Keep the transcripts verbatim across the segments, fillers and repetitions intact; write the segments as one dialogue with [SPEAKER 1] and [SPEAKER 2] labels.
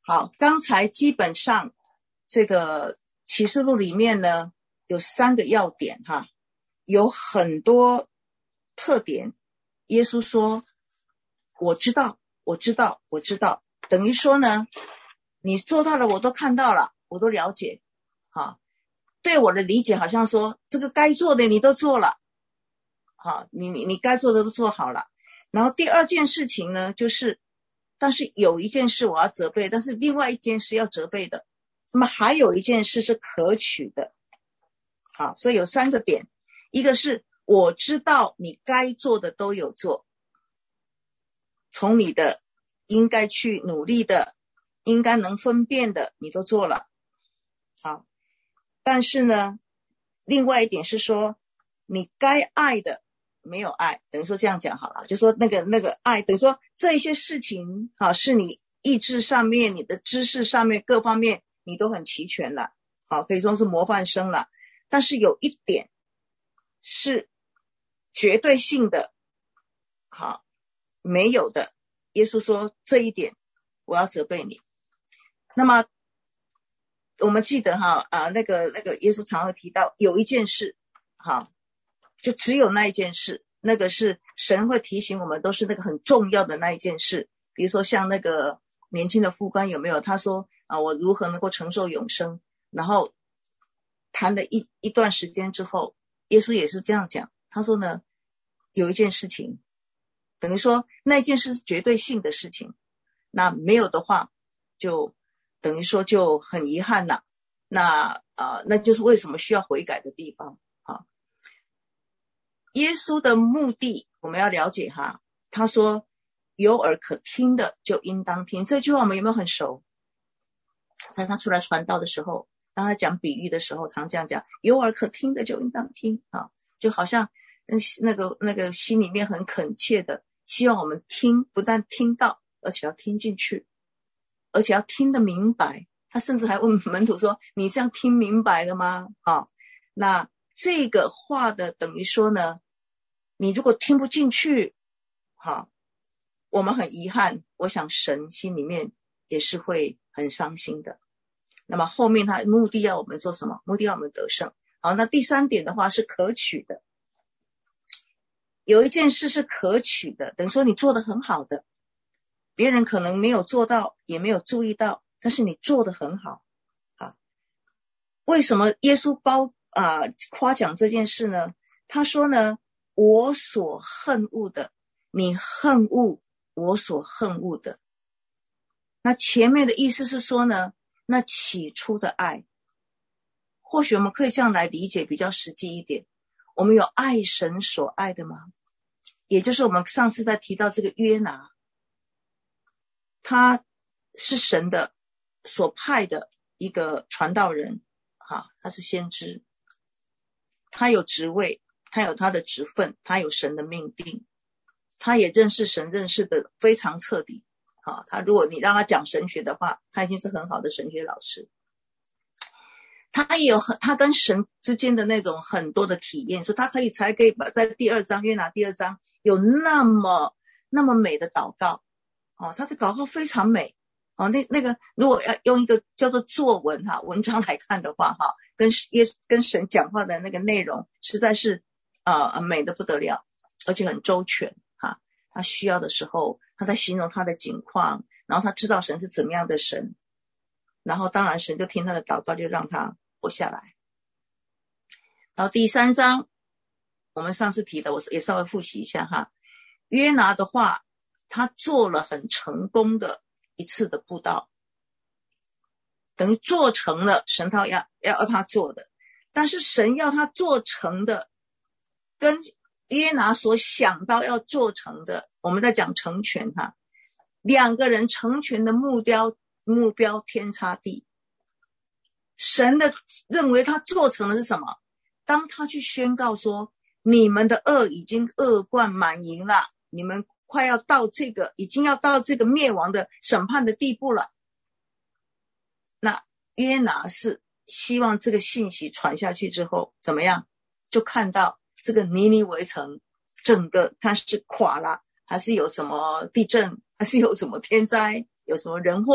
[SPEAKER 1] 好，刚才基本上这个启示录里面呢有三个要点哈，有很多特点。耶稣说我知道我知道我知道，等于说呢你做到了我都看到了，我都了解。好，对我的理解好像说这个该做的你都做了，好，你你你该做的都做好了。然后第二件事情呢就是但是有一件事我要责备，但是另外一件事要责备的，那么还有一件事是可取的。好，所以有三个点，一个是我知道你该做的都有做，从你的应该去努力的，应该能分辨的你都做了。好，但是呢另外一点是说你该爱的没有爱，等于说这样讲好了，就说那个那个爱，等于说这些事情好是你意志上面你的知识上面各方面你都很齐全了，好，可以说是模范生了，但是有一点是绝对性的好没有的，耶稣说这一点我要责备你。那么我们记得哈啊，那个那个耶稣常会提到有一件事，好，就只有那一件事，那个是神会提醒我们，都是那个很重要的那一件事。比如说像那个年轻的副官有没有，他说啊，我如何能够承受永生，然后谈了一一段时间之后，耶稣也是这样讲，他说呢有一件事情，等于说那件事是绝对性的事情，那没有的话就等于说就很遗憾了，那呃那就是为什么需要悔改的地方。好，耶稣的目的我们要了解哈，他说有耳可听的就应当听，这句话我们有没有很熟？在他出来传道的时候，当他讲比喻的时候常这样讲，有耳可听的就应当听啊，就好像那个那个心里面很恳切的希望我们听，不但听到而且要听进去，而且要听得明白。他甚至还问门徒说你这样听明白了吗？啊，那这个话的等于说呢你如果听不进去，好，我们很遗憾，我想神心里面也是会很伤心的。那么后面他目的要我们做什么？目的要我们得胜。好，那第三点的话是可取的，有一件事是可取的，等于说你做得很好的，别人可能没有做到也没有注意到，但是你做得很好。好，为什么耶稣包啊、呃、夸奖这件事呢？他说呢我所恨恶的你恨恶我所恨恶的。那前面的意思是说呢那起初的爱，或许我们可以这样来理解比较实际一点，我们有爱神所爱的吗？也就是我们上次在提到这个约拿，他是神的所派的一个传道人，哈，他是先知，他有职位，他有他的职分，他有神的命定，他也认识神，认识的非常彻底。好，他如果你让他讲神学的话，他已经是很好的神学老师。他也有他跟神之间的那种很多的体验，所以他可以才可以把在第二章约拿第二章有那么那么美的祷告。哦，他的祷告非常美。哦，那那个如果要用一个叫做作文哈文章来看的话哈，跟耶跟神讲话的那个内容实在是呃美得不得了，而且很周全哈。他需要的时候他在形容他的境况，然后他知道神是怎么样的神，然后当然神就听他的祷告，就让他活下来。然后第三章我们上次提的我也稍微复习一下哈，约拿的话他做了很成功的一次的布道，等于做成了神他要要他做的，但是神要他做成的跟约拿所想到要做成的，我们在讲成全哈，两个人成全的目标目标天差地。神的认为他做成的是什么？当他去宣告说你们的恶已经恶贯满盈了，你们快要到这个已经要到这个灭亡的审判的地步了，那约拿是希望这个信息传下去之后怎么样，就看到这个尼尼微城整个它是垮了，还是有什么地震，还是有什么天灾，有什么人祸，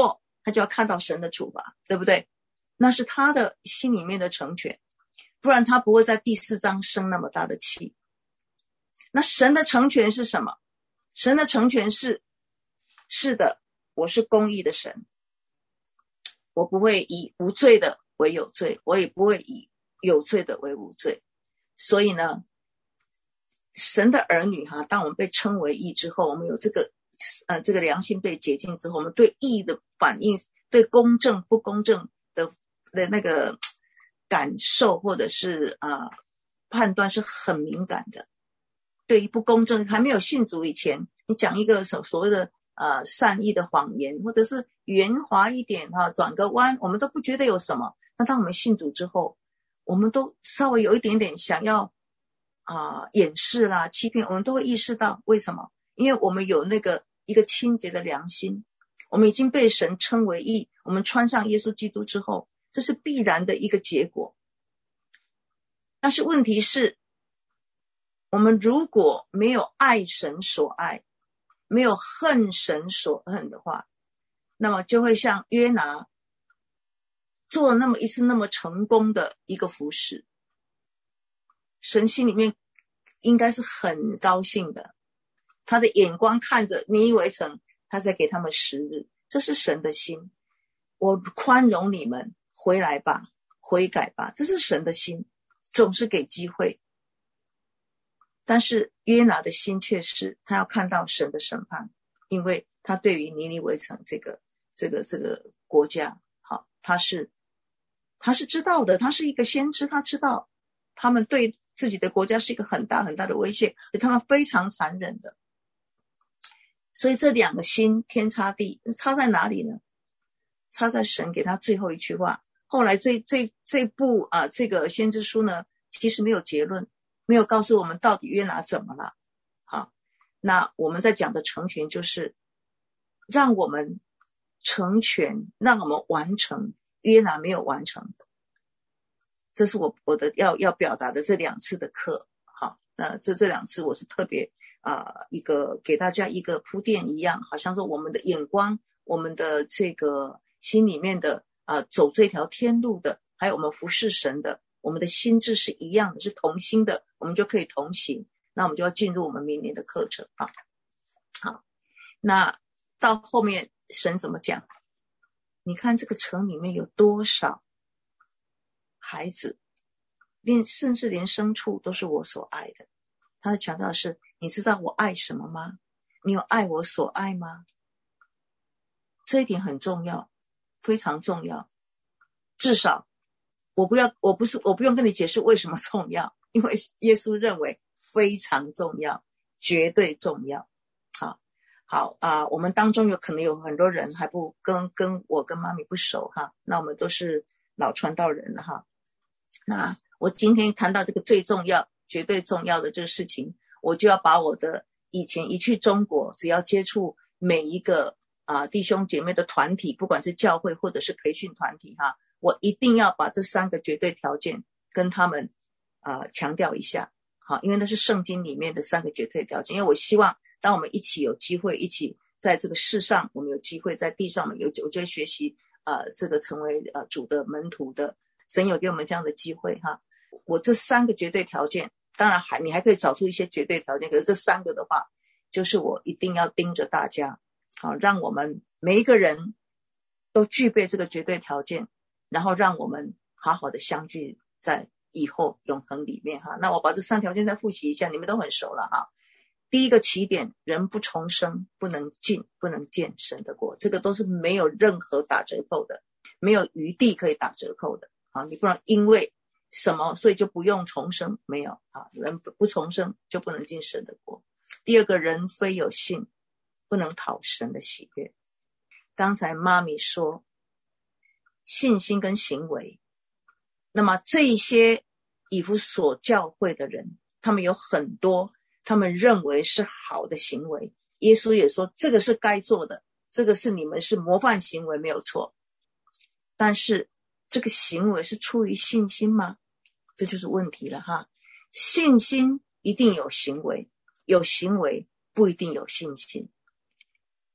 [SPEAKER 1] 他就要看到神的处罚，对不对？那是他的心里面的成全，不然他不会在第四章生那么大的气。那神的成全是什么？神的成全是，是的，我是公义的神，我不会以无罪的为有罪，我也不会以有罪的为无罪。所以呢，神的儿女哈，当我们被称为义之后，我们有这个呃这个良心被洁净之后，我们对义的反应，对公正不公正的的那个感受或者是啊、呃、判断是很敏感的。对于不公正，还没有信主以前，你讲一个所所谓的呃善意的谎言，或者是圆滑一点哈，转个弯，我们都不觉得有什么。那当我们信主之后，我们都稍微有一点点想要啊、呃、掩饰啦、欺骗，我们都会意识到为什么？因为我们有那个一个清洁的良心，我们已经被神称为义，我们穿上耶稣基督之后，这是必然的一个结果。但是问题是，我们如果没有爱神所爱，没有恨神所恨的话，那么就会像约拿做了那么一次那么成功的一个服事，神心里面应该是很高兴的，他的眼光看着尼尼微城，他在给他们时日，这是神的心，我宽容你们，回来吧，悔改吧，这是神的心，总是给机会。但是约拿的心却是他要看到神的审判，因为他对于尼尼微城这个这个这个国家，好，他是他是知道的，他是一个先知，他知道他们对自己的国家是一个很大很大的威胁，而他们非常残忍的。所以这两个心天差地，差在哪里呢？差在神给他最后一句话。后来这这这部啊这个先知书呢，其实没有结论，没有告诉我们到底约拿怎么了。好，那我们在讲的成全就是让我们成全，让我们完成约拿没有完成的。这是我我的要要表达的这两次的课。好，那这这两次我是特别啊、呃、一个给大家一个铺垫一样，好像说我们的眼光，我们的这个心里面的啊、呃、走这条天路的，还有我们服侍神的，我们的心智是一样的，是同心的，我们就可以同行。那我们就要进入我们明年的课程啊。好，那到后面神怎么讲？你看这个城里面有多少孩子，连甚至连牲畜都是我所爱的。他强调的是，你知道我爱什么吗？你有爱我所爱吗？这一点很重要，非常重要。至少我不要，我不是，我不用跟你解释为什么重要，因为耶稣认为非常重要，绝对重要。好，好啊、呃，我们当中有可能有很多人还不跟跟我跟妈咪不熟哈，那我们都是老传道人了哈。那我今天谈到这个最重要、绝对重要的这个事情，我就要把我的以前一去中国，只要接触每一个啊、呃、弟兄姐妹的团体，不管是教会或者是培训团体哈，我一定要把这三个绝对条件跟他们啊、呃、强调一下，好，因为那是圣经里面的三个绝对条件。因为我希望当我们一起有机会，一起在这个世上，我们有机会在地上，我们有我就会学习呃这个成为呃主的门徒的。神有给我们这样的机会哈，我这三个绝对条件，当然还你还可以找出一些绝对条件，可是这三个的话，就是我一定要盯着大家，好，让我们每一个人都具备这个绝对条件，然后让我们好好的相聚在以后永恒里面哈。那我把这三条件再复习一下，你们都很熟了哈。第一个起点，人不重生，不能进，不能见神的国，这个都是没有任何打折扣的，没有余地可以打折扣的。好，你不能因为什么所以就不用重生，没有啊，人不重生就不能进神的国。第二个，人非有信，不能讨神的喜悦。刚才妈咪说信心跟行为，那么这些以弗所教会的人，他们有很多他们认为是好的行为，耶稣也说这个是该做的，这个是你们是模范行为，没有错。但是这个行为是出于信心吗？这就是问题了哈。信心一定有行为，有行为不一定有信心。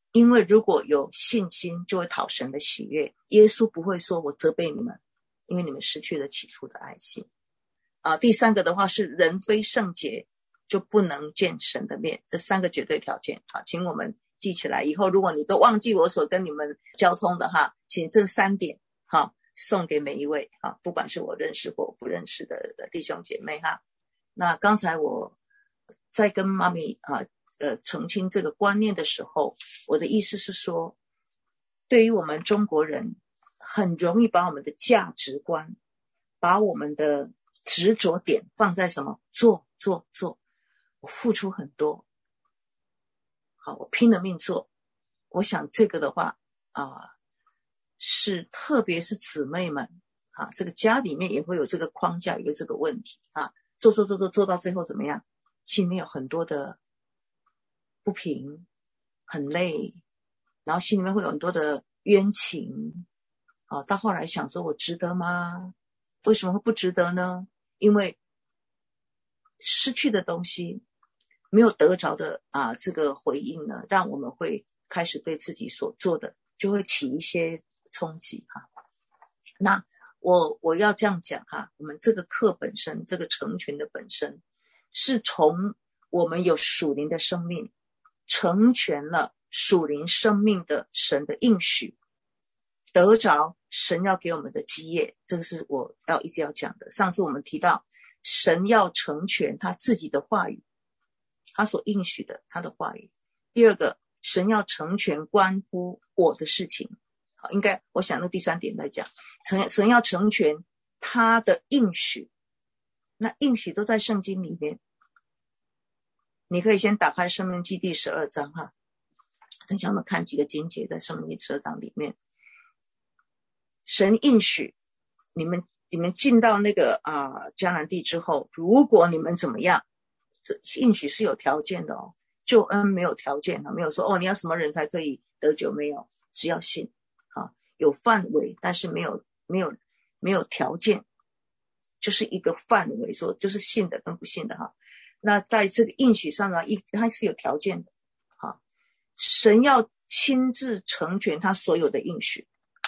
[SPEAKER 1] 因为如果有信心就会讨神的喜悦，耶稣不会说我责备你们，因为你们失去了起初的爱心啊。第三个的话是人非圣洁就不能见神的面，这三个绝对条件好，请我们记起来，以后如果你都忘记我所跟你们交通的哈，请这三点哈送给每一位哈，不管是我认识或不认识的弟兄姐妹哈。那刚才我在跟妈咪啊呃澄清这个观念的时候，我的意思是说，对于我们中国人很容易把我们的价值观，把我们的执着点放在什么？做做做，我付出很多，好，我拼了命做。我想这个的话啊、呃，是特别是姊妹们啊，这个家里面也会有这个框架，有这个问题啊，做做做做做到最后怎么样？心里面有很多的不平，很累，然后心里面会有很多的冤情啊，到后来想说我值得吗？为什么会不值得呢？因为失去的东西没有得着的啊，这个回应呢，让我们会开始对自己所做的就会起一些冲击哈。那我我要这样讲哈，我们这个课本身，这个成全的本身，是从我们有属灵的生命，成全了属灵生命的神的应许，得着神要给我们的基业，这个是我要一直要讲的。上次我们提到神要成全他自己的话语，他所应许的他的话语。第二个，神要成全关乎我的事情，好，应该我想那第三点在讲神要成全他的应许，那应许都在圣经里面，你可以先打开申命记第十二章哈，等一下我们看几个经节在申命记十二章里面。神应许你们你们进到那个啊、呃、迦南地之后，如果你们怎么样，这应许是有条件的哦，救恩没有条件的，没有说哦你要什么人才可以得救，没有，只要信啊，有范围，但是没有没有没有条件，就是一个范围，说就是信的跟不信的哈。那在这个应许上呢，一它是有条件的哈，神要亲自成全他所有的应许。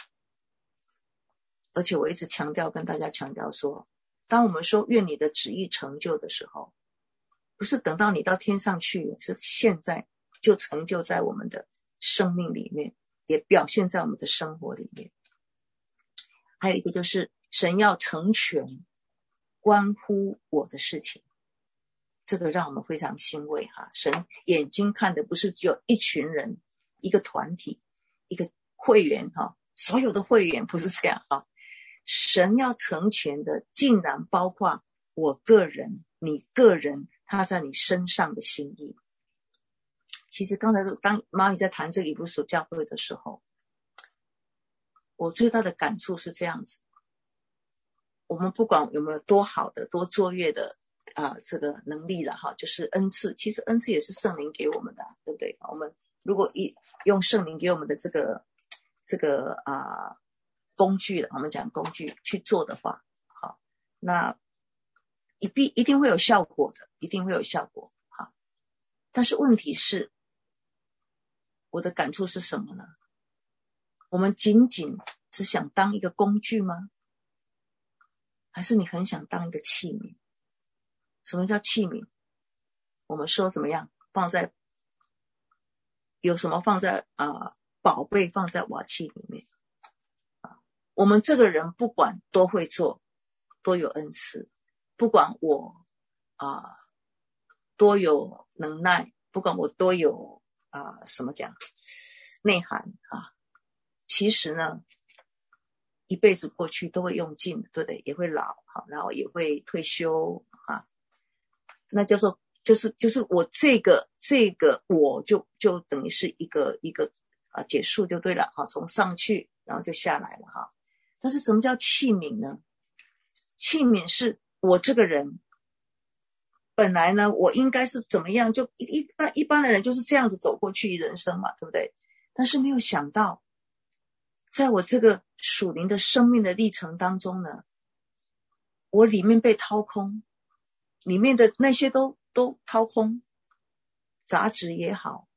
[SPEAKER 1] 而且我一直强调跟大家强调说，当我们说愿你的旨意成就的时候，不是等到你到天上去，是现在就成就在我们的生命里面，也表现在我们的生活里面。还有一个就是神要成全关乎我的事情，这个让我们非常欣慰哈。神眼睛看的不是只有一群人，一个团体，一个会员哈，所有的会员不是这样哈。神要成全的竟然包括我个人，你个人，他在你身上的心意。其实刚才当妈咪在谈这个以弗所教会的时候，我最大的感触是这样子，我们不管有没有多好的多卓越的啊、呃、这个能力了哈，就是恩赐，其实恩赐也是圣灵给我们的，对不对？我们如果一用圣灵给我们的这个这个啊、呃、工具了，我们讲工具去做的话，好，那一必一定会有效果的，一定会有效果。好，但是问题是，我的感触是什么呢？我们仅仅只想当一个工具吗？还是你很想当一个器皿？什么叫器皿？我们说怎么样？放在有什么放在啊、呃、宝贝放在瓦器里面啊。我们这个人不管多会做，多有恩赐，不管我啊、呃、多有能耐，不管我多有啊、呃、什么讲内涵啊，其实呢，一辈子过去都会用尽，对不对？也会老，好，然后也会退休啊。那叫做就是就是我这个这个我就就等于是一个一个啊结束就对了，好，从上去然后就下来了哈。但是什么叫器皿呢？器皿是我这个人本来呢，我应该是怎么样，就一一般一般的人就是这样子走过去人生嘛，对不对？但是没有想到，在我这个属灵的生命的历程当中呢，我里面被掏空，里面的那些都都掏空，杂质也好，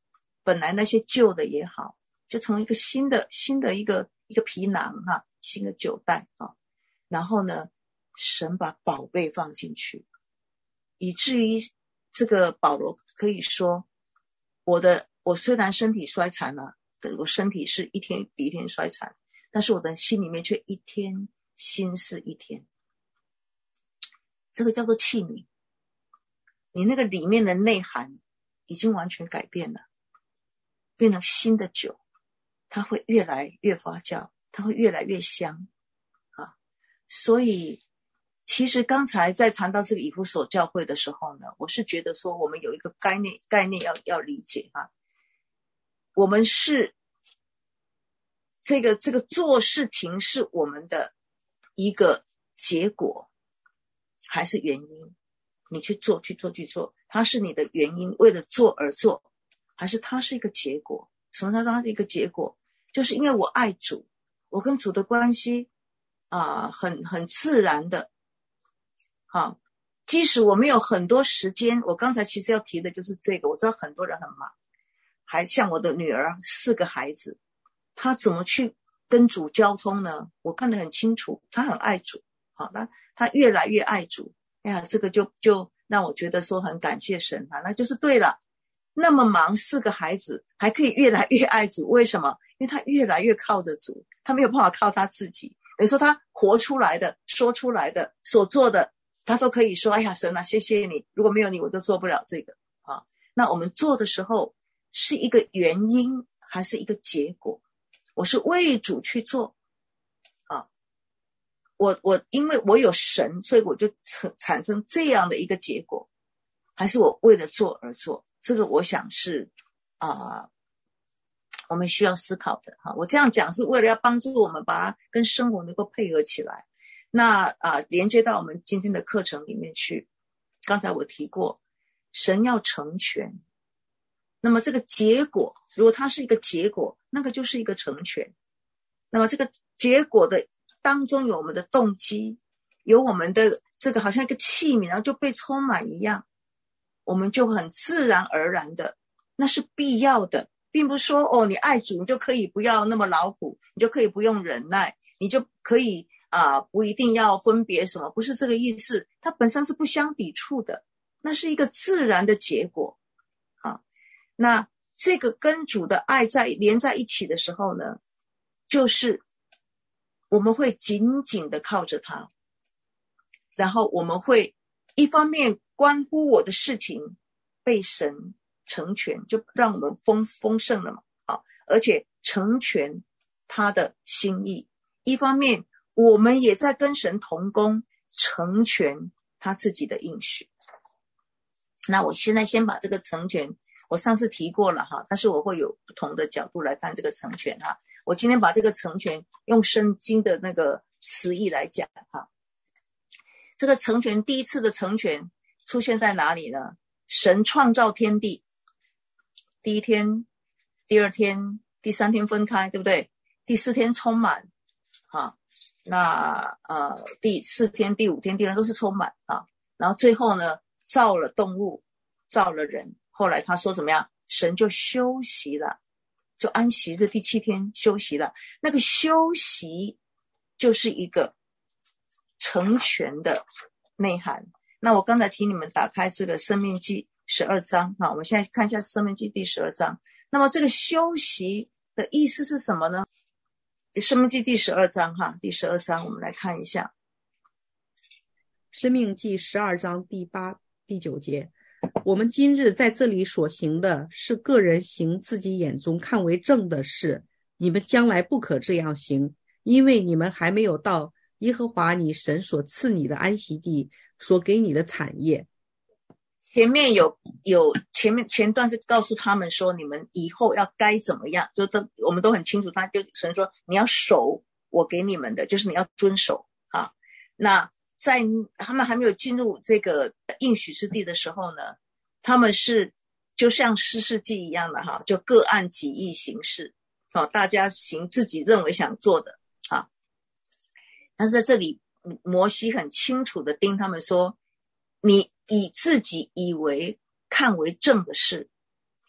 [SPEAKER 1] 本来那些旧的也好，就从一个新的新的一个一个皮囊哈，新的酒袋啊，然后呢，神把宝贝放进去，以至于这个保罗可以说，我的我虽然身体衰残了，我身体是一天比一天衰残，但是我的心里面却一天新似一天。这个叫做器皿，你那个里面的内涵已经完全改变了，变成新的酒，它会越来越发酵，它会越来越香啊！所以其实刚才在谈到这个以弗所教会的时候呢，我是觉得说我们有一个概念概念要要理解啊，我们是这个这个做事情是我们的一个结果还是原因？你去做去做去做，它是你的原因，为了做而做，还是它是一个结果？什么叫它的一个结果？就是因为我爱主，我跟主的关系啊、呃，很很自然的啊，即使我没有很多时间，我刚才其实要提的就是这个，我知道很多人很忙，还像我的女儿四个孩子，她怎么去跟主交通呢？我看得很清楚，她很爱主，好，那她越来越爱主，哎呀，这个就就让我觉得说很感谢神啊，那就是对了。那么忙，四个孩子还可以越来越爱主，为什么？因为他越来越靠着主，他没有办法靠他自己。等于说他活出来的、说出来的、所做的，他都可以说：“哎呀，神啊，谢谢你！如果没有你，我就做不了这个啊。”那我们做的时候是一个原因还是一个结果？我是为主去做啊，我我因为我有神，所以我就产生这样的一个结果，还是我为了做而做？这个我想是啊、呃，我们需要思考的哈。我这样讲是为了要帮助我们把它跟生活能够配合起来。那啊、呃，连接到我们今天的课程里面去。刚才我提过，神要成全，那么这个结果，如果它是一个结果，那个就是一个成全。那么这个结果的当中有我们的动机，有我们的这个好像一个器皿，然后就被充满一样。我们就很自然而然的，那是必要的，并不是说哦，你爱主你就可以不要那么劳苦，你就可以不用忍耐，你就可以啊、呃，不一定要分别什么，不是这个意思，它本身是不相抵触的，那是一个自然的结果啊。那这个跟主的爱在连在一起的时候呢，就是我们会紧紧的靠着他，然后我们会一方面关乎我的事情被神成全，就让我们丰丰盛了嘛，啊，而且成全他的心意。一方面，我们也在跟神同工，成全他自己的应许。那我现在先把这个成全，我上次提过了哈，但是我会有不同的角度来看这个成全哈。我今天把这个成全用圣经的那个词义来讲哈。这个成全，第一次的成全出现在哪里呢？神创造天地，第一天、第二天、第三天分开，对不对？第四天充满，啊，那呃第四天、第五天、第六都是充满啊。然后最后呢，造了动物，造了人。后来他说怎么样？神就休息了，就安息日第七天休息了。那个休息就是一个成全的内涵。那我刚才提你们打开这个申命记十二章哈，我们现在看一下申命记第十二章。那么这个休息的意思是什么呢？申命记第十二章哈，第十二章我们来看一下。
[SPEAKER 2] 申命记十二章第八、第九节，我们今日在这里所行的是个人行自己眼中看为正的事，你们将来不可这样行，因为你们还没有到耶和华你神所赐你的安息地，所给你的产业。
[SPEAKER 1] 前面有有前面前段是告诉他们说，你们以后要该怎么样，就都我们都很清楚。他就神说，你要守我给你们的，就是你要遵守啊。那在他们还没有进入这个应许之地的时候呢，他们是就像士师记一样的哈，就各按己意行事，啊，大家行自己认为想做的啊。但是在这里，摩西很清楚的叮他们说，你以自己以为看为正的事，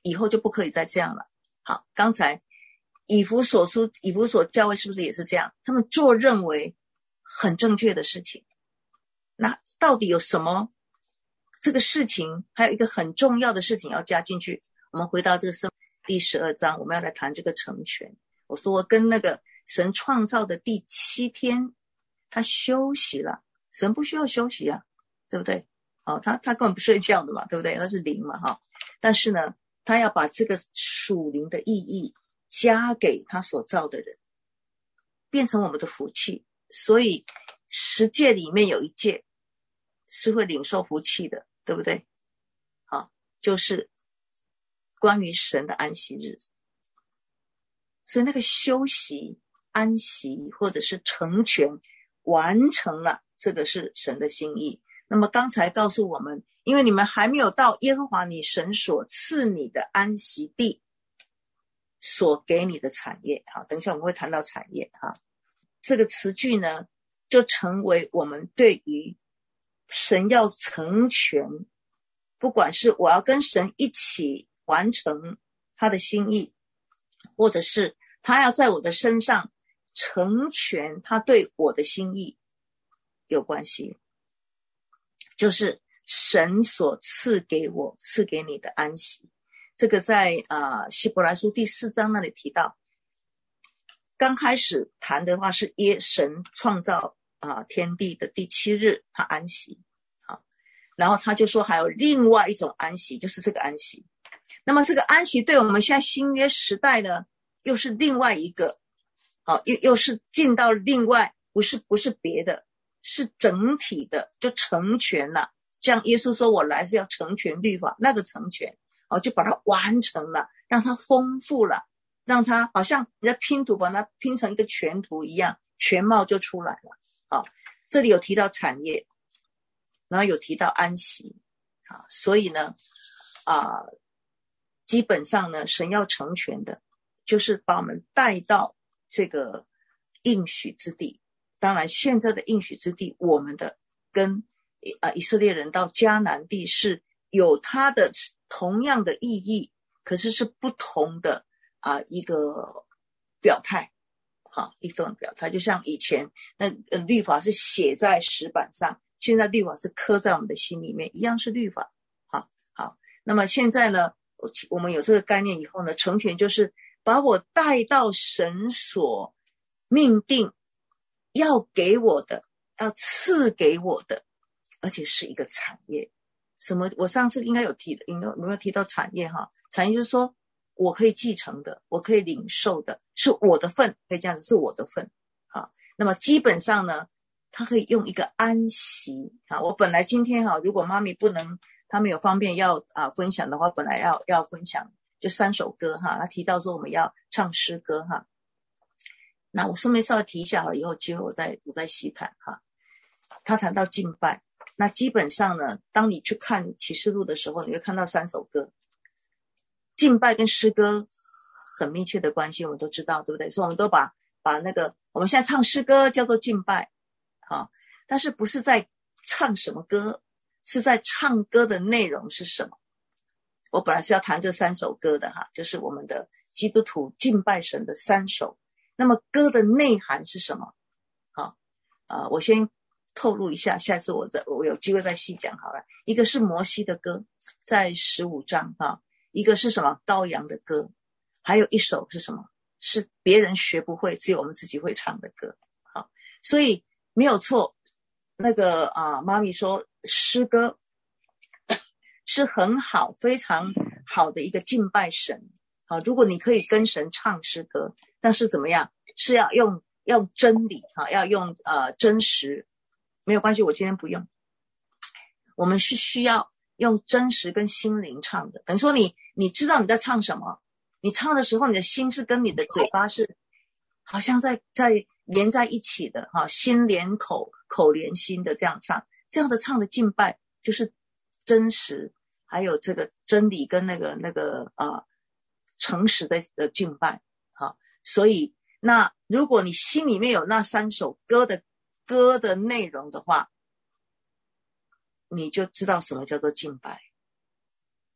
[SPEAKER 1] 以后就不可以再这样了。好，刚才以弗所书以弗所教会是不是也是这样？他们做认为很正确的事情。那到底有什么这个事情，还有一个很重要的事情要加进去。我们回到这个圣第十二章，我们要来谈这个成全。我说跟那个神创造的第七天他休息了，神不需要休息啊，对不对？哦，他他根本不睡觉的嘛，对不对？他是灵嘛，哈、哦。但是呢，他要把这个属灵的意义加给他所造的人，变成我们的福气。所以十诫里面有一诫是会领受福气的，对不对？好，就是关于神的安息日。所以那个休息、安息或者是成全完成了，这个是神的心意。那么刚才告诉我们，因为你们还没有到耶和华你神所赐你的安息地所给你的产业。好，等一下我们会谈到产业哈。这个词句呢，就成为我们对于神要成全，不管是我要跟神一起完成他的心意，或者是他要在我的身上成全他对我的心意有关系。就是神所赐给我赐给你的安息。这个在呃希伯来书第四章那里提到，刚开始谈的话是耶神创造啊、呃、天地的第七日他安息，好，然后他就说还有另外一种安息，就是这个安息。那么这个安息对我们现在新约时代呢，又是另外一个，好，又又是进到另外，不是不是别的，是整体的，就成全了。像耶稣说我来是要成全律法，那个成全，哦，就把它完成了，让它丰富了，让它好像你在拼图把它拼成一个全图一样，全貌就出来了。好，这里有提到产业，然后有提到安息，啊，所以呢，啊，基本上呢，神要成全的，就是把我们带到这个应许之地。当然，现在的应许之地，我们的跟呃以色列人到迦南地是有它的同样的意义，可是是不同的啊、呃、一个表态，好，一种表态。就像以前那、呃、律法是写在石板上，现在律法是刻在我们的心里面，一样是律法。好，好，那么现在呢，我们有这个概念以后呢，成全就是把我带到神所命定要给我的，要赐给我的，而且是一个产业。什么？我上次应该有提的，有没有有没有提到产业哈？产业就是说我可以继承的，我可以领受的，是我的份，可以这样子，是我的份。好，那么基本上呢，他可以用一个安息。好，我本来今天哈，如果妈咪不能，他没有方便要啊分享的话，本来要要分享就三首歌哈。他提到说我们要唱诗歌哈。那我顺便稍微提一下，以后机会我再我再细谈哈。他谈到敬拜，那基本上呢，当你去看启示录的时候，你会看到三首歌，敬拜跟诗歌很密切的关系，我们都知道，对不对？所以我们都把把那个我们现在唱诗歌叫做敬拜，好，但是不是在唱什么歌，是在唱歌的内容是什么？我本来是要谈这三首歌的哈，就是我们的基督徒敬拜神的三首。那么歌的内涵是什么？好，呃，我先透露一下，下次我再我有机会再细讲好了。一个是摩西的歌，在十五章哈，一个是什么？羔羊的歌，还有一首是什么？是别人学不会，只有我们自己会唱的歌。好，所以没有错。那个啊，妈咪说诗歌是很好、非常好的一个敬拜神。好，如果你可以跟神唱诗歌。但是怎么样？是要用要真理哈，要用呃真实，没有关系，我今天不用。我们是需要用真实跟心灵唱的。等于说你你知道你在唱什么，你唱的时候，你的心是跟你的嘴巴是好像在在连在一起的哈，心连口，口连心的这样唱，这样的唱的敬拜就是真实，还有这个真理跟那个那个啊、呃、诚实的的敬拜。好，所以那如果你心里面有那三首歌的歌的内容的话，你就知道什么叫做敬拜。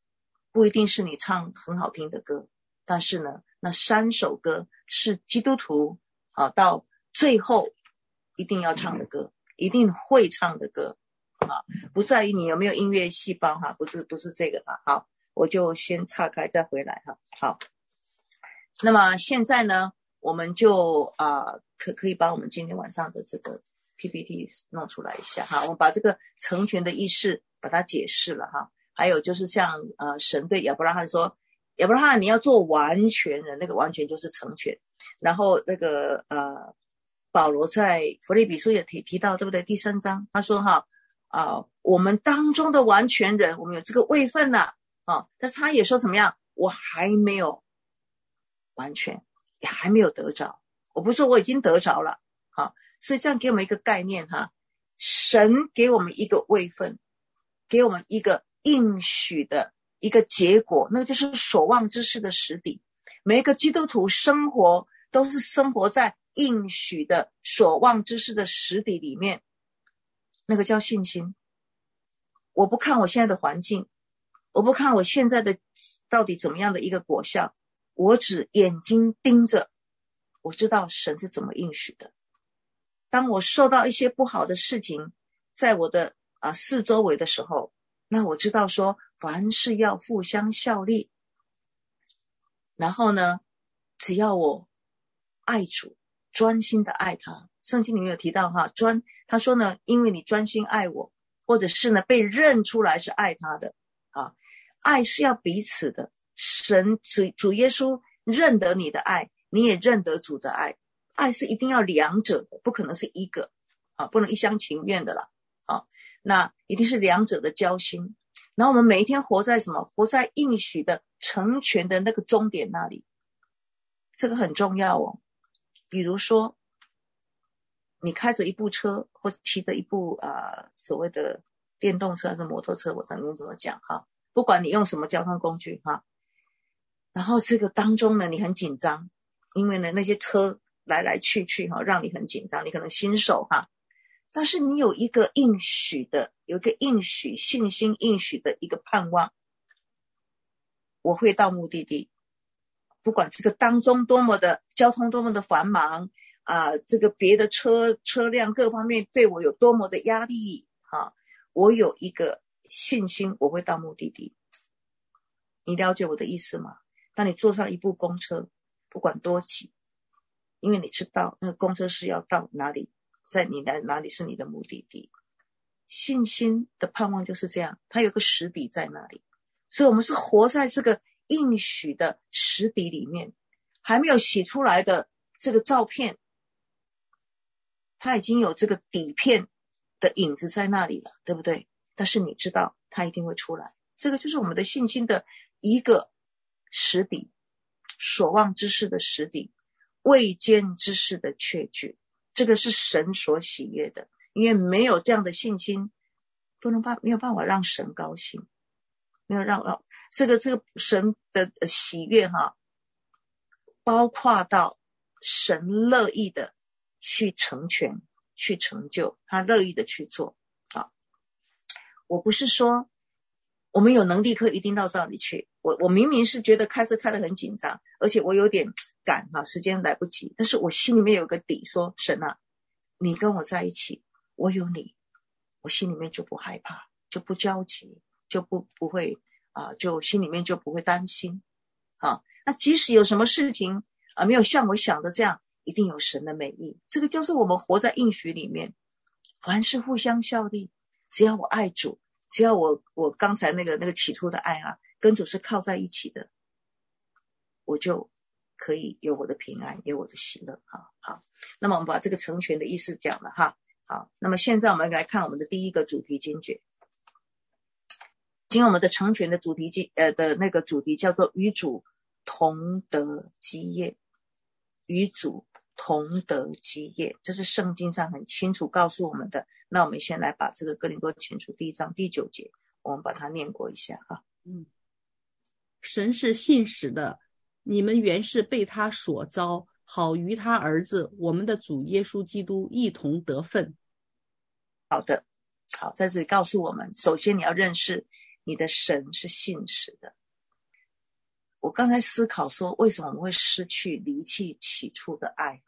[SPEAKER 1] 不一定是你唱很好听的歌，但是呢，那三首歌是基督徒啊到最后一定要唱的歌，一定会唱的歌啊，不在于你有没有音乐细胞哈，不是不是这个哈。好，我就先岔开再回来哈。好，那么现在呢，我们就啊、呃、可可以把我们今天晚上的这个 P P T 弄出来一下哈，我们把这个成全的意思把它解释了哈。还有就是像呃神对亚伯拉罕说，亚伯拉罕你要做完全人，那个完全就是成全。然后那个呃保罗在腓立比书也提提到，对不对？第三章他说哈啊、呃、我们当中的完全人，我们有这个位分呐啊、哦，但是他也说怎么样，我还没有完全，也还没有得着。我不是说我已经得着了，好，所以这样给我们一个概念哈，神给我们一个位分，给我们一个应许的一个结果，那就是所望之事的实底。每一个基督徒生活都是生活在应许的所望之事的实底里面，那个叫信心。我不看我现在的环境，我不看我现在的到底怎么样的一个果效，我只眼睛盯着，我知道神是怎么应许的。当我受到一些不好的事情在我的啊四周围的时候，那我知道说凡事要互相效力。然后呢，只要我爱主，专心的爱他，圣经里面有提到哈，专他说呢，因为你专心爱我，或者是呢被认出来是爱他的啊，爱是要彼此的。神主主耶稣认得你的爱，你也认得主的爱，爱是一定要两者的，不可能是一个啊，不能一厢情愿的啦啊，那一定是两者的交心。然后我们每一天活在什么？活在应许的成全的那个终点那里，这个很重要哦。比如说，你开着一部车，或骑着一部呃所谓的电动车还是摩托车，我咱们怎么讲哈？不管你用什么交通工具哈，然后这个当中呢，你很紧张，因为呢那些车来来去去哈，让你很紧张，你可能新手哈。但是你有一个应许的，有一个应许信心应许的一个盼望，我会到目的地，不管这个当中多么的交通多么的繁忙啊、呃，这个别的车车辆各方面对我有多么的压力啊，我有一个信心我会到目的地。你了解我的意思吗？当你坐上一部公车，不管多挤，因为你知道那个公车是要到哪里，在你的哪里是你的目的地。信心的盼望就是这样，它有个实底在那里，所以我们是活在这个应许的实底里面，还没有洗出来的这个照片，它已经有这个底片的影子在那里了，对不对？但是你知道它一定会出来，这个就是我们的信心的一个实底，所望之事的实底，未见之事的确据，这个是神所喜悦的。因为没有这样的信心，不能办没有办法让神高兴，没有让让这个这个神的喜悦哈，包括到神乐意的去成全，去成就，他乐意的去做啊。我不是说我们有能力可以一定到这里去，我我明明是觉得开车开得很紧张，而且我有点赶哈，时间来不及，但是我心里面有个底说，神啊，你跟我在一起，我有你，我心里面就不害怕，就不焦急，就不不会啊、呃，就心里面就不会担心啊。那即使有什么事情啊、呃、没有像我想的这样，一定有神的美意。这个就是我们活在应许里面，凡事互相效力。只要我爱主，只要我我刚才那个那个起初的爱啊，跟主是靠在一起的，我就可以有我的平安，有我的喜乐。好好，那么我们把这个成全的意思讲了哈。好，那么现在我们来看我们的第一个主题经节。今天我们的成全的主题经呃的那个主题叫做与主同得基业，与主同得基业，这是圣经上很清楚告诉我们的。那我们先来把这个哥林多前书第一章第九节，我们把它念过一下哈。
[SPEAKER 2] 嗯，神是信实的，你们原是被他所召，好与他儿子我们的主耶稣基督一同得分。
[SPEAKER 1] 好的，好，在这里告诉我们，首先你要认识你的神是信实的， 我刚才思考说，为什么我们会失去离弃起初的爱？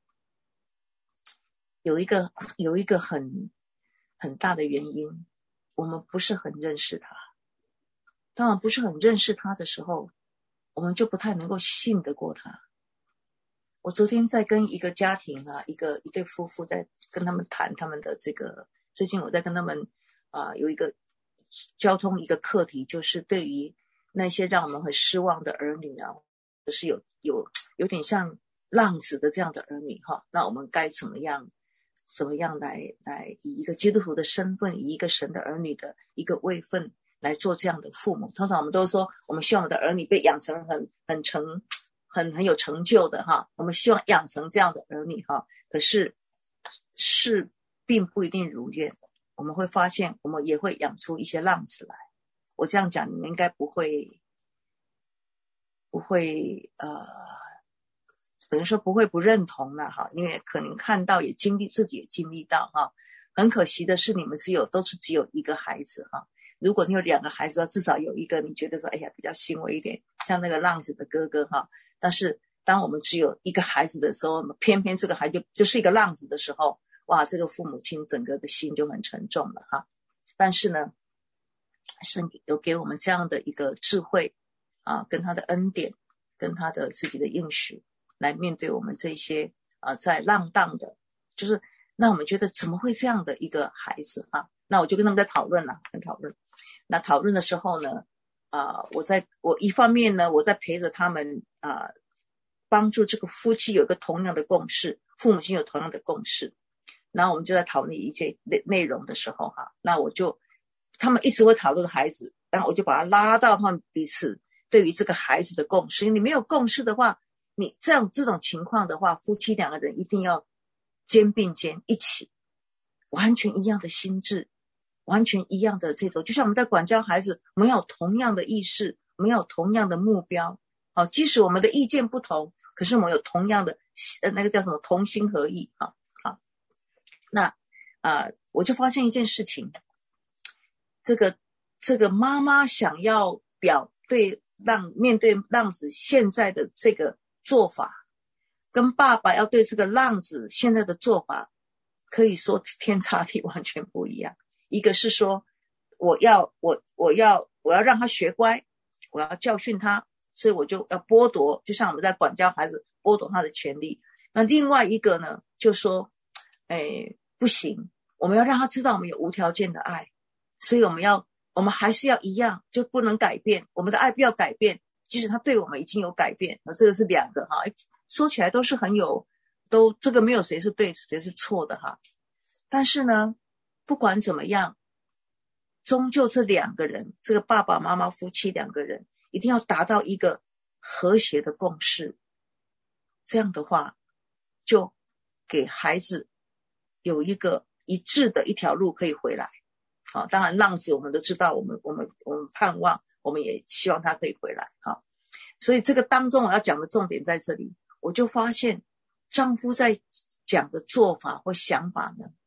[SPEAKER 1] 有一个有一个很很大的原因，我们不是很认识他。当然不是很认识他的时候，我们就不太能够信得过他。我昨天在跟一个家庭啊，一个一对夫妇在跟他们谈他们的这个，最近我在跟他们啊、呃、有一个交通一个课题，就是对于那些让我们很失望的儿女啊，就是有有有点像浪子的这样的儿女哈，那我们该怎么样怎么样来来以一个基督徒的身份，以一个神的儿女的一个位分来做这样的父母。通常我们都说，我们希望我们的儿女被养成很很成很很有成就的哈，我们希望养成这样的儿女哈。可是是并不一定如愿，我们会发现我们也会养出一些浪子来。我这样讲，你们应该不会不会呃，等于说不会不认同了哈，因为可能看到也经历，自己也经历到哈。很可惜的是，你们只有都是只有一个孩子哈。如果你有两个孩子，至少有一个你觉得说，哎呀，比较欣慰一点，像那个浪子的哥哥哈。但是当我们只有一个孩子的时候，偏偏这个孩子 就, 就是一个浪子的时候，哇，这个父母亲整个的心就很沉重了哈。但是呢，神有给我们这样的一个智慧啊，跟他的恩典，跟他的自己的应许，来面对我们这些啊在浪荡的，就是那我们觉得怎么会这样的一个孩子啊？那我就跟他们在讨论了，跟讨论。那讨论的时候呢，啊、呃，我在我一方面呢，我在陪着他们啊、呃，帮助这个夫妻有一个同样的共识，父母亲有同样的共识。然后我们就在讨论一些内内容的时候哈，那我就他们一直会讨论孩子，然后我就把他拉到他们彼此对于这个孩子的共识。你没有共识的话，你这样这种情况的话，夫妻两个人一定要肩并肩一起，完全一样的心智，完全一样的这种，就像我们在管教孩子，我们有同样的意识，我们有同样的目标。好，即使我们的意见不同，可是我们有同样的呃那个叫什么同心合意啊。好，那啊、呃，我就发现一件事情，这个这个妈妈想要表对让面对浪子现在的这个做法，跟爸爸要对这个浪子现在的做法，可以说天差地完全不一样。一个是说，我要我我要我要让他学乖，我要教训他，所以我就要剥夺，就像我们在管教孩子，剥夺他的权利。那另外一个呢，就说，哎，不行，我们要让他知道我们有无条件的爱，所以我们要我们还是要一样，就不能改变，我们的爱不要改变，即使他对我们已经有改变。那这个是两个哈，说起来都是很有，都这个没有谁是对谁是错的哈。但是呢，不管怎么样，终究这两个人，这个爸爸妈妈夫妻两个人一定要达到一个和谐的共识，这样的话就给孩子有一个一致的一条路可以回来啊。当然浪子我们都知道，我们我们我们盼望，我们也希望他可以回来啊。所以这个当中我要讲的重点在这里，我就发现丈夫在讲的做法或想法呢，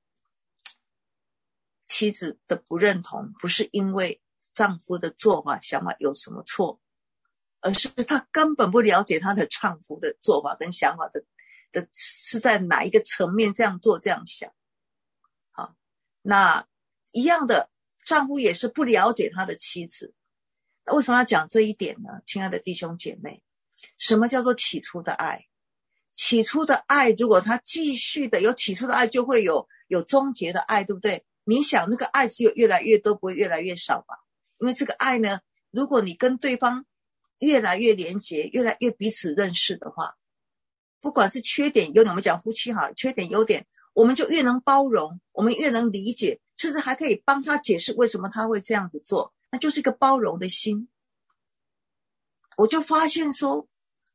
[SPEAKER 1] 妻子的不认同不是因为丈夫的做法想法有什么错，而是他根本不了解他的丈夫的做法跟想法的的是在哪一个层面这样做这样想。好，那一样的，丈夫也是不了解他的妻子。那为什么要讲这一点呢？亲爱的弟兄姐妹，什么叫做起初的爱？起初的爱，如果他继续的有起初的爱，就会有有终结的爱，对不对？你想那个爱只有越来越多，不会越来越少吧？因为这个爱呢，如果你跟对方越来越连结，越来越彼此认识的话，不管是缺点优点，我们讲夫妻哈，缺点优点，我们就越能包容，我们越能理解，甚至还可以帮他解释为什么他会这样子做，那就是一个包容的心。我就发现说，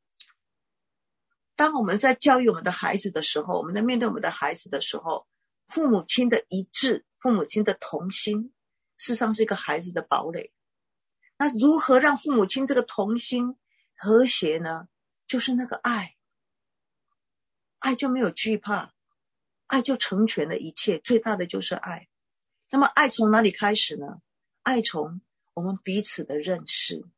[SPEAKER 1] 当我们在教育我们的孩子的时候，我们在面对我们的孩子的时候，父母亲的一致，父母亲的同心，事实上是一个孩子的堡垒。那如何让父母亲这个同心和谐呢？就是那个爱，爱就没有惧怕，爱就成全了一切，最大的就是爱。那么爱从哪里开始呢？爱从我们彼此的认识，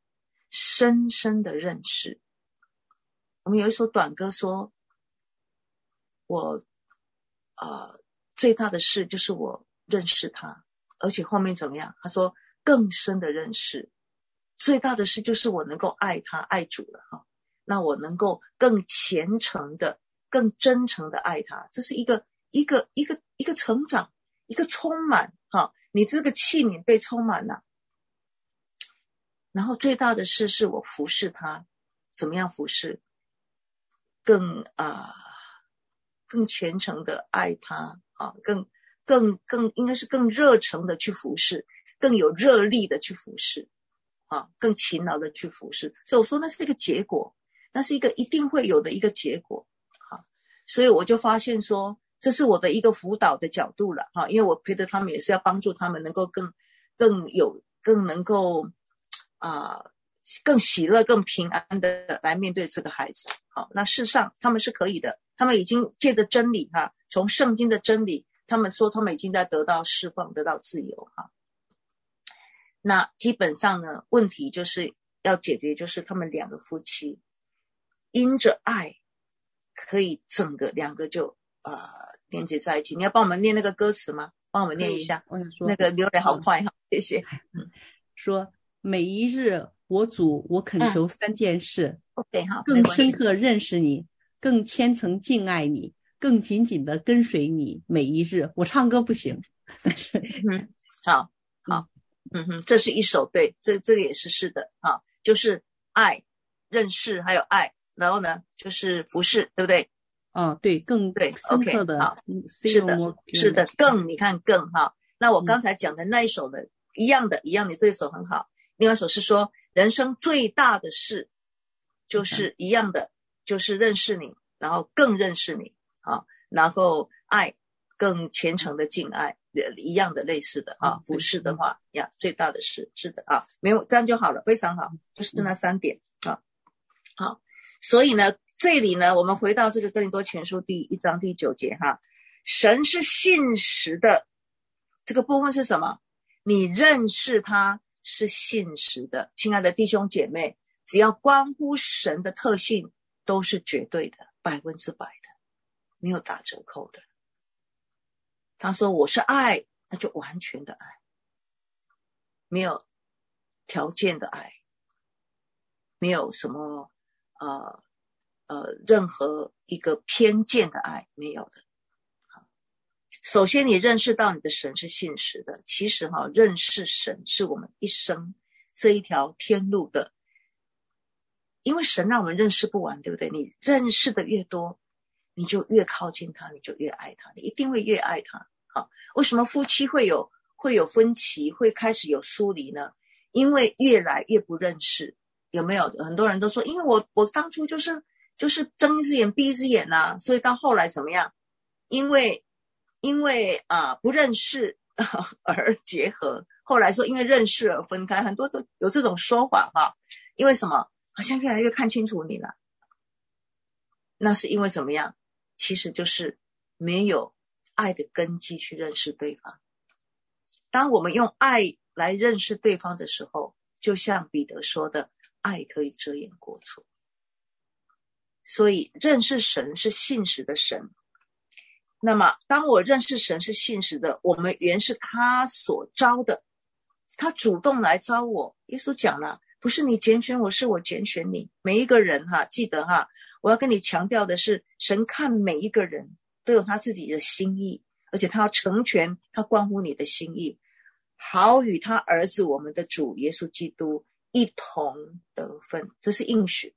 [SPEAKER 1] 深深的认识。我们有一首短歌说，我呃最大的事就是我认识他，而且后面怎么样？他说更深的认识。最大的事就是我能够爱他，爱主了哈。那我能够更虔诚的、更真诚的爱他，这是一个一个一个一个成长，一个充满哈。你这个器皿被充满了，然后最大的事是我服侍他，怎么样服侍？更啊、呃，更虔诚的爱他啊，更更更应该是更热诚的去服侍，更有热力的去服侍。啊，更勤劳的去服侍，所以我说那是一个结果，那是一个一定会有的一个结果。好，所以我就发现说，这是我的一个辅导的角度了哈，因为我陪着他们也是要帮助他们能够更更有更能够啊、呃、更喜乐、更平安的来面对这个孩子。好，那事实上他们是可以的，他们已经借着真理哈，从圣经的真理，他们说他们已经在得到释放、得到自由哈。那基本上呢，问题就是要解决，就是他们两个夫妻因着爱，可以整个两个就呃连接在一起。你要帮我们念那个歌词吗？帮我们念一下。
[SPEAKER 2] 我想说
[SPEAKER 1] 那个流泪好快哈，谢谢。
[SPEAKER 2] 嗯，说每一日，我主，我恳求三件事：
[SPEAKER 1] 嗯、OK 好，
[SPEAKER 2] 更深刻认识你，更虔诚敬爱你，更紧紧的跟随你。每一日，我唱歌不行，但是
[SPEAKER 1] 嗯，好好。嗯哼，这是一首，对，这这个也是是的啊，就是爱、认识还有爱，然后呢就是服侍，对不对？
[SPEAKER 2] 哦，对，更
[SPEAKER 1] 对
[SPEAKER 2] 深刻的，
[SPEAKER 1] ，OK， 好，是的，是的，更你看更哈。那我刚才讲的那一首呢，嗯、一样的，一样，你这一首很好。另外一首是说，人生最大的事就是一样的，就是认识你，然后更认识你啊，然后爱，更虔诚的敬爱。一样的类似的啊，服侍的话呀，最大的事是的啊，没有这样就好了，非常好，就是那三点啊。好，所以呢，这里呢，我们回到这个哥林多前书第一章第九节哈，神是信实的，这个部分是什么？你认识他是信实的，亲爱的弟兄姐妹，只要关乎神的特性，都是绝对的，百分之百的，没有打折扣的。他说我是爱，那就完全的爱，没有条件的爱，没有什么呃呃任何一个偏见的爱，没有的。首先你认识到你的神是信实的，其实哈，认识神是我们一生这一条天路的，因为神让我们认识不完，对不对？你认识的越多，你就越靠近他，你就越爱他，你一定会越爱他。好，为什么夫妻会有会有分歧，会开始有疏离呢？因为越来越不认识，有没有？很多人都说，因为我我当初就是就是睁一只眼闭一只眼呐、啊，所以到后来怎么样？因为因为啊、呃、不认识而结合，后来说因为认识而分开，很多都有这种说法哈。因为什么？好像越来越看清楚你了，那是因为怎么样？其实就是没有爱的根基去认识对方。当我们用爱来认识对方的时候，就像彼得说的，爱可以遮掩过错。所以认识神是信实的神。那么当我认识神是信实的，我们原是他所招的，他主动来招我。耶稣讲了，不是你拣选我，是我拣选你。每一个人哈，记得哈，我要跟你强调的是，神看每一个人都有他自己的心意，而且他要成全他关乎你的心意，好与他儿子我们的主耶稣基督一同得分，这是应许。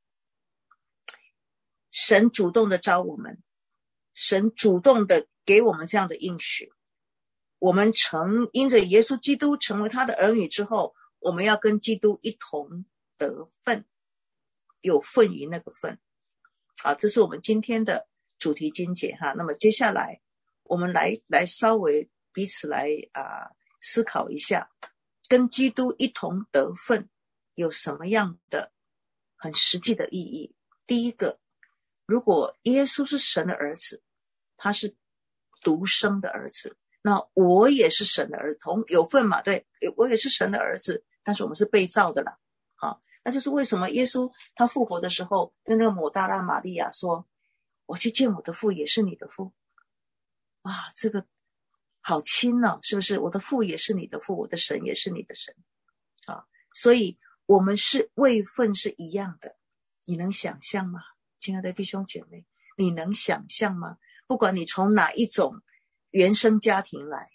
[SPEAKER 1] 神主动的招我们，神主动的给我们这样的应许，我们成因着耶稣基督成为他的儿女之后，我们要跟基督一同得分，有份于那个份。好，这是我们今天的主题经节哈。那么接下来我们来来稍微彼此来啊、呃、思考一下，跟基督一同得分有什么样的很实际的意义。第一个，如果耶稣是神的儿子，他是独生的儿子，那我也是神的儿子，同有份嘛，对，我也是神的儿子，但是我们是被造的啦。好， 那就是为什么耶稣他复活的时候跟那个抹大拉玛利亚说，我去见我的父也是你的父。哇，这个好亲哦，是不是？我的父也是你的父，我的神也是你的神啊，所以我们是位分是一样的。你能想象吗？亲爱的弟兄姐妹，你能想象吗？不管你从哪一种原生家庭来，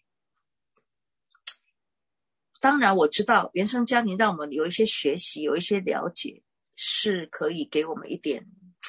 [SPEAKER 1] 当然我知道原生家庭让我们有一些学习，有一些了解，是可以给我们一点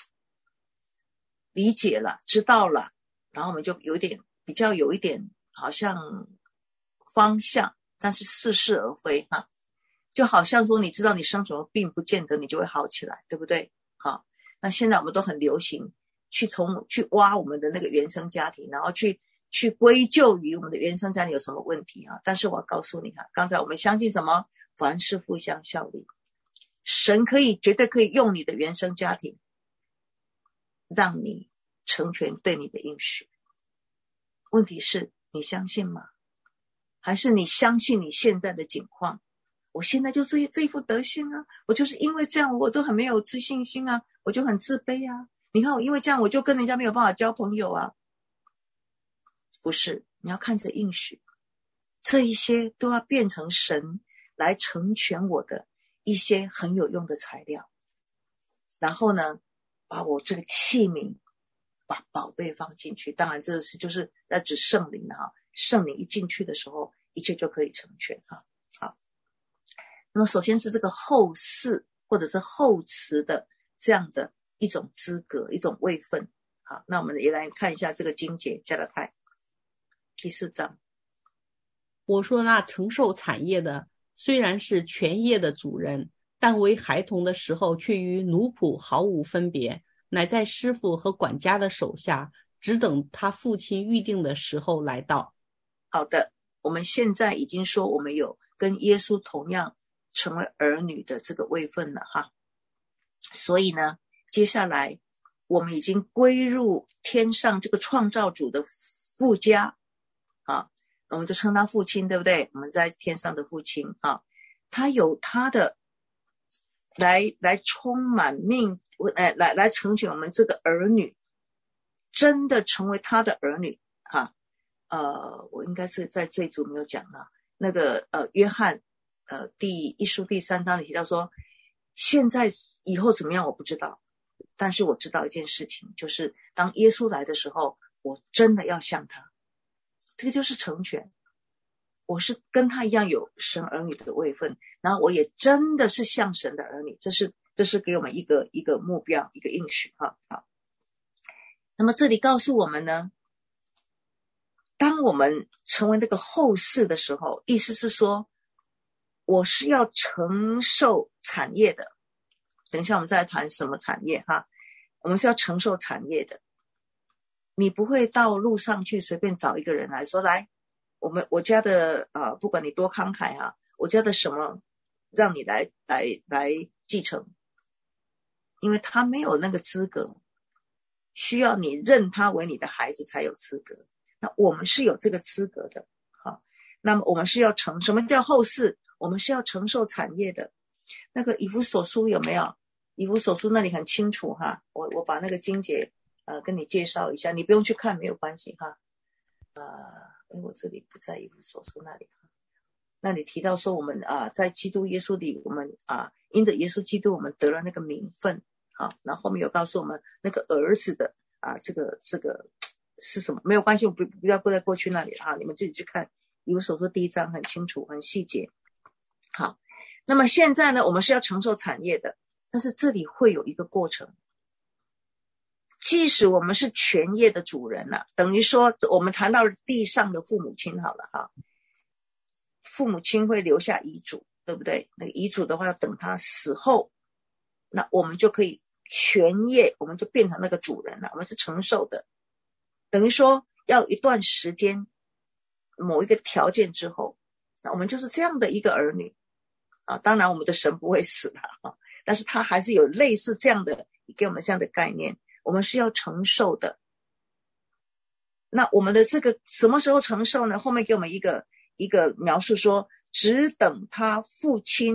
[SPEAKER 1] 理解了，知道了，然后我们就有点比较有一点好像方向，但是似是而非哈。就好像说你知道你生什么病不见得你就会好起来，对不对？好，那现在我们都很流行去从去挖我们的那个原生家庭，然后去去归咎于我们的原生家庭有什么问题啊？但是我要告诉你哈，刚才我们相信什么？凡事互相效力，神可以绝对可以用你的原生家庭让你成全对你的应许。问题是你相信吗？还是你相信你现在的境况？我现在就是这一副德性啊，我就是因为这样我都很没有自信心啊，我就很自卑啊。你看我因为这样我就跟人家没有办法交朋友啊。不是，你要看着应许，这一些都要变成神来成全我的一些很有用的材料，然后呢把我这个器皿把宝贝放进去。当然这是就是在指圣灵啊，圣灵一进去的时候一切就可以成全啊。好，那么首先是这个后嗣或者是后嗣的这样的一种资格，一种位分。好，那我们也来看一下这个经节，加拉太第四章。
[SPEAKER 2] 我说那承受产业的虽然是全业的主人，但为孩童的时候却与奴仆毫无分别，乃在师傅和管家的手下，只等他父亲预定的时候来到。
[SPEAKER 1] 好的，我们现在已经说我们有跟耶稣同样成为儿女的这个位分了哈。所以呢，接下来我们已经归入天上这个创造主的父家啊，我们就称他父亲，对不对？我们在天上的父亲啊，他有他的来来充满命，呃，来来成全我们这个儿女，真的成为他的儿女哈。呃，我应该是在这一组没有讲了。那个呃，约翰呃第一书第三章里提到说，现在以后怎么样我不知道，但是我知道一件事情，就是当耶稣来的时候，我真的要像他。这个就是成全，我是跟他一样有神儿女的位分，然后我也真的是像神的儿女，这是这是给我们一个一个目标，一个应许哈。好，那么这里告诉我们呢，当我们成为那个后嗣的时候，意思是说我是要承受产业的。等一下我们再来谈什么产业哈，我们是要承受产业的。你不会到路上去随便找一个人来说，来我们我家的呃，不管你多慷慨哈、啊，我家的什么让你来来来继承，因为他没有那个资格，需要你认他为你的孩子才有资格。那我们是有这个资格的，好，那么我们是要承，什么叫后嗣？我们是要承受产业的。那个以弗所书有没有？以弗所书那里很清楚哈，我我把那个经节呃跟你介绍一下，你不用去看没有关系哈。呃，诶我这里不在以弗所书那里，那里提到说我们啊、呃、在基督耶稣里，我们啊、呃、因着耶稣基督我们得了那个名分啊，然后后面有告诉我们那个儿子的啊、呃、这个这个是什么？没有关系，我不不要不在过去那里啊，你们自己去看以弗所书第一章很清楚很细节。好，那么现在呢，我们是要承受产业的，但是这里会有一个过程。即使我们是全业的主人了、啊，等于说我们谈到地上的父母亲好了哈，父母亲会留下遗嘱，对不对？那个遗嘱的话要等他死后，那我们就可以全业，我们就变成那个主人了，我们是承受的。等于说要一段时间某一个条件之后，那我们就是这样的一个儿女啊。当然我们的神不会死了啊，但是他还是有类似这样的给我们这样的概念，我们是要承受的。那我们的这个什么时候承受呢？后面给我们一个一个描述说，只等他父亲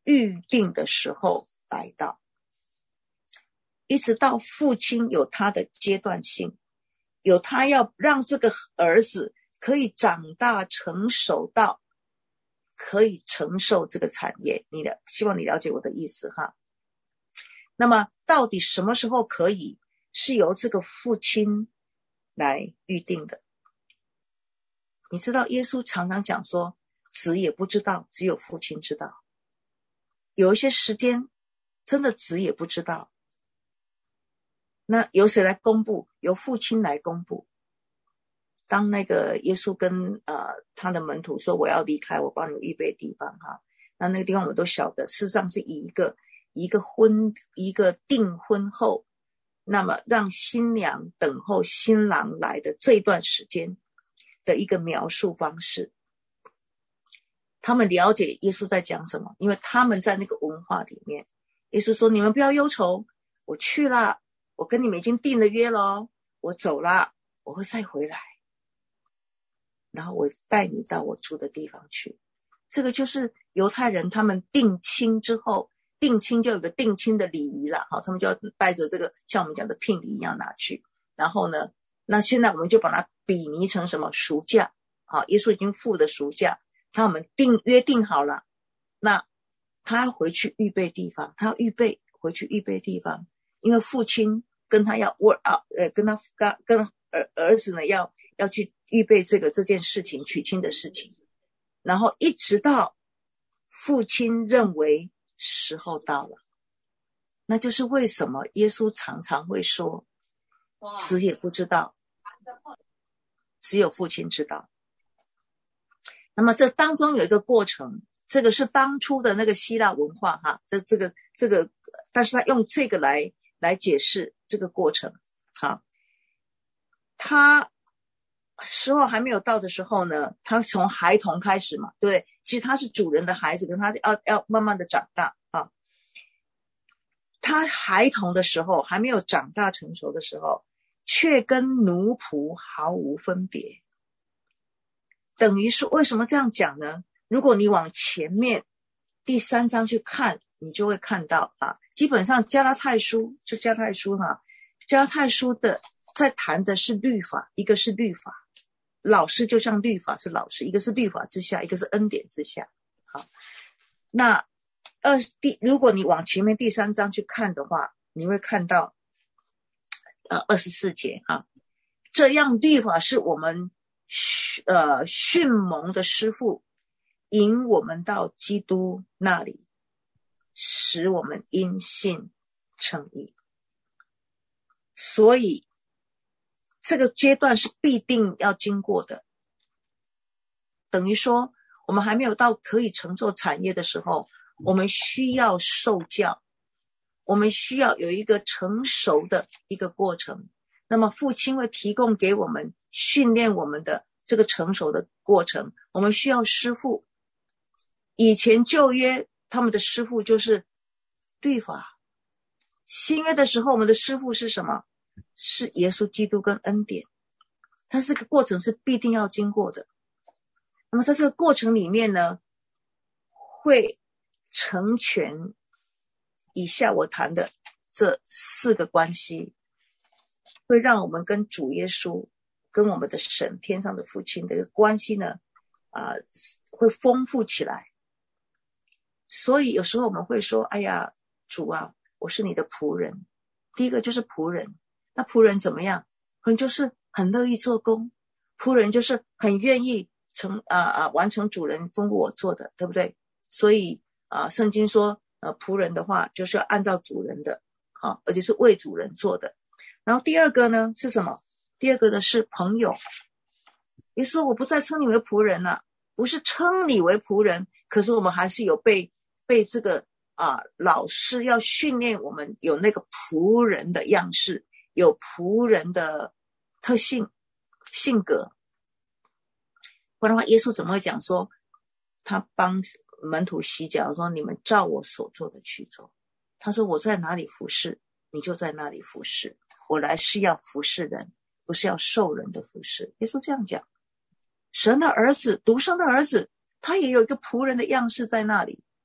[SPEAKER 1] 预定的时候来到，一直到父亲有他的阶段性，有他要让这个儿子可以长大成熟到可以承受这个产业。你的希望你了解我的意思哈。那么到底什么时候可以，是由这个父亲来预定的。你知道耶稣常常讲说，子也不知道，只有父亲知道。有一些时间真的子也不知道，那由谁来公布？由父亲来公布。当那个耶稣跟呃他的门徒说，我要离开，我帮你们预备地方哈。那那个地方我们都晓得，事实上是以一个一个婚一个订婚后，那么让新娘等候新郎来的这段时间的一个描述方式。他们了解耶稣在讲什么，因为他们在那个文化里面。耶稣说，你们不要忧愁，我去了，我跟你们已经订了约了，我走了，我会再回来，然后我带你到我住的地方去。这个就是犹太人他们定亲之后，定亲就有个定亲的礼仪了，他们就要带着这个像我们讲的聘礼一样拿去。然后呢，那现在我们就把它比拟成什么？赎价。耶稣已经付的赎价，他我们定约定好了，那他要回去预备地方，他要预备回去预备地方，因为父亲跟他要 work out， 呃，跟他跟跟儿儿子呢要要去预备这个这件事情，娶亲的事情。然后一直到父亲认为时候到了，那就是为什么耶稣常常会说，子也不知道，只有父亲知道。那么这当中有一个过程，这个是当初的那个希腊文化哈，这这个这个，但是他用这个来来解释这个过程。好，他时候还没有到的时候呢，他从孩童开始嘛，对不对？其实他是主人的孩子，跟他要要慢慢的长大啊。他孩童的时候，还没有长大成熟的时候，却跟奴仆毫无分别。等于说，为什么这样讲呢？如果你往前面第三章去看，你就会看到啊，基本上加拉太书是加拉太书哈，加拉太书的在谈的是律法，一个是律法，老师就像律法是老师，一个是律法之下，一个是恩典之下。好，那二第如果你往前面第三章去看的话，你会看到呃二十四节哈，这样律法是我们呃训蒙的师傅，引我们到基督那里，使我们因信称义。所以这个阶段是必定要经过的，等于说我们还没有到可以承受产业的时候，我们需要受教，我们需要有一个成熟的一个过程。那么父亲会提供给我们训练我们的这个成熟的过程，我们需要师傅。以前旧约他们的师傅就是律法，新约的时候我们的师傅是什么？是耶稣基督跟恩典。但这个过程是必定要经过的。那么在这个过程里面呢，会成全以下我谈的这四个关系，会让我们跟主耶稣跟我们的神天上的父亲的一个关系呢啊、呃，会丰富起来。所以有时候我们会说，哎呀，主啊，我是你的仆人。第一个就是仆人，那仆人怎么样？仆人就是很乐意做工，仆人就是很愿意成啊啊完成主人吩咐我做的，对不对？所以啊，圣经说，呃，仆人的话就是要按照主人的，啊，而且是为主人做的。然后第二个呢是什么？第二个的是朋友。耶稣说，我不再称你为仆人了，不是称你为仆人，可是我们还是有被被这个啊老师要训练我们有那个仆人的样式，有仆人的特性性格。不然的话，耶稣怎么会讲说他帮门徒洗脚，说你们照我所做的去做。他说我在哪里服侍，你就在那里服侍。我来是要服侍人，不是要受人的服侍。耶稣这样讲。神的儿子，独生的儿子，他也有一个仆人的样式在那里。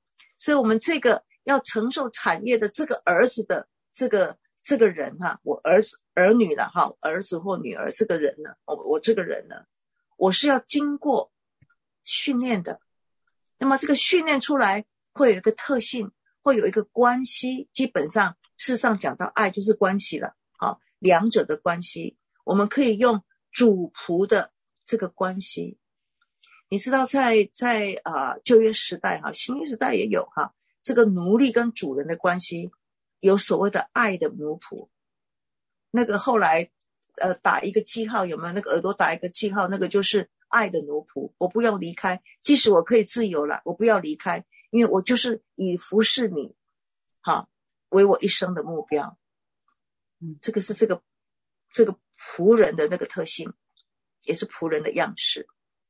[SPEAKER 1] 所以我们这个要承受产业的这个儿子的这个这个人哈、啊，我儿子儿女了哈，儿子或女儿这个人呢，我我这个人呢，我是要经过训练的。那么这个训练出来会有一个特性，会有一个关系，基本上事实上讲到爱就是关系了啊，两者的关系，我们可以用主仆的这个关系。你知道在在啊、呃、旧约时代哈，新约时代也有哈，这个奴隶跟主人的关系，有所谓的爱的奴仆。那个后来呃打一个记号，有没有那个耳朵打一个记号，那个就是爱的奴仆。我不要离开，即使我可以自由了，我不要离开，因为我就是以服侍你哈为我一生的目标。嗯，这个是这个这个仆人的那个特性，也是仆人的样式。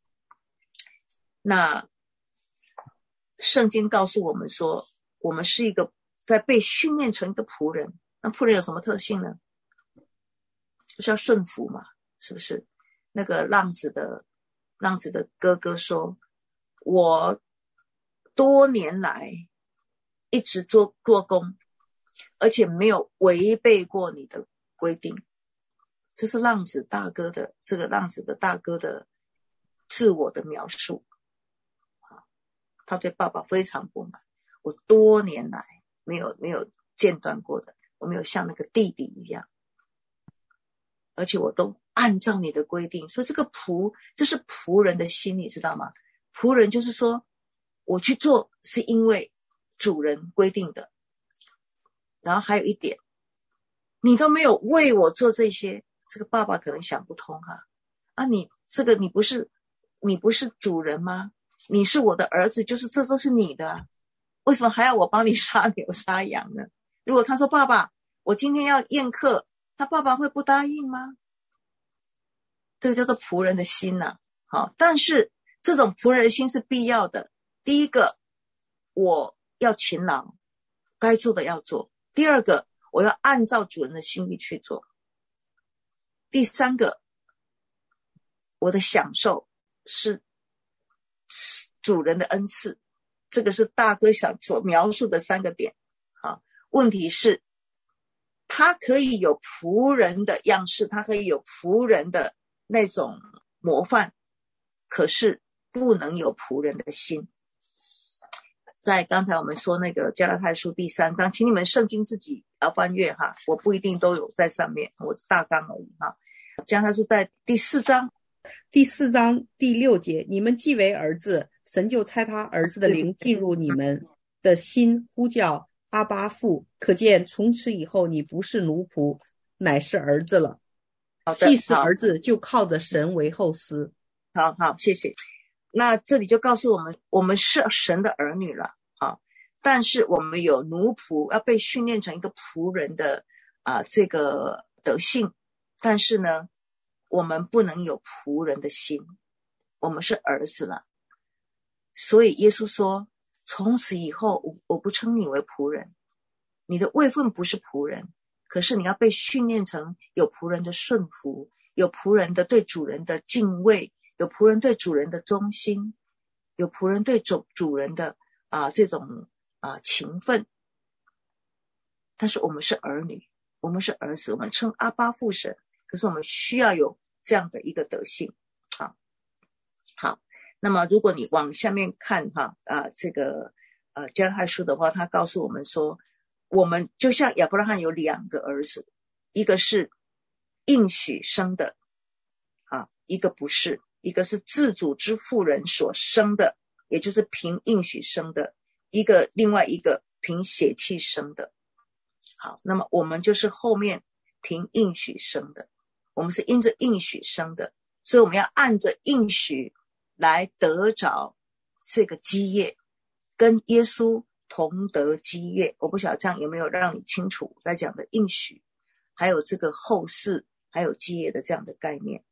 [SPEAKER 1] 那圣经告诉我们说，我们是一个在被训练成一个仆人。那仆人有什么特性呢？就是要顺服嘛，是不是？那个浪子的浪子的哥哥说，我多年来一直做做工，而且没有违背过你的规定。这是浪子大哥的这个浪子的大哥的自我的描述。他对爸爸非常不满，我多年来没有没有间断过的，我没有像那个弟弟一样，而且我都按照你的规定。所以这个仆，这是仆人的心，你知道吗？仆人就是说，我去做是因为主人规定的。然后还有一点，你都没有为我做这些，这个爸爸可能想不通哈。啊，你这个你不是你不是主人吗？你是我的儿子，就是这都是你的啊，为什么还要我帮你杀牛杀羊呢？如果他说爸爸，我今天要宴客，他爸爸会不答应吗？这个叫做仆人的心啊。好，但是这种仆人的心是必要的。第一个，我要勤劳，该做的要做。第二个，我要按照主人的心意去做。第三个，我的享受是主人的恩赐。这个是大哥想所描述的三个点。好，问题是他可以有仆人的样式，他可以有仆人的那种模范，可是不能有仆人的心。在刚才我们说那个加拉太书第三章，请你们圣经自己要翻阅哈，我不一定都有在上面，我大纲而已哈。加拉太书在第四章
[SPEAKER 2] 第四章第六节，你们既为儿子，神就差他儿子的灵进入你们的心，呼叫阿爸父。可见从此以后，你不是奴仆，乃是儿子了。既是儿子，就靠着神为后嗣。
[SPEAKER 1] 好好，谢谢。那这里就告诉我们，我们是神的儿女了啊，但是我们有奴仆，要被训练成一个仆人的啊这个德性，但是呢，我们不能有仆人的心，我们是儿子了。所以耶稣说，从此以后我不称你为仆人，你的位分不是仆人，可是你要被训练成有仆人的顺服，有仆人的对主人的敬畏，有仆人对主人的忠心，有仆人对主主人的啊、呃、这种啊、呃、情分。但是我们是儿女，我们是儿子，我们称阿爸父神，可是我们需要有这样的一个德性。好，好，那么如果你往下面看哈啊、呃、这个呃加拉太书的话，他告诉我们说，我们就像亚伯拉罕有两个儿子，一个是应许生的啊，一个不是，一个是自主之妇人所生的，也就是凭应许生的，一个另外一个凭血气生的。好，那么我们就是后面凭应许生的，我们是因着应许生的，所以我们要按着应许来得着这个基业，跟耶稣同得基业。我不晓得这样有没有让你清楚在讲的应许，还有这个后世，还有基业的这样的概念。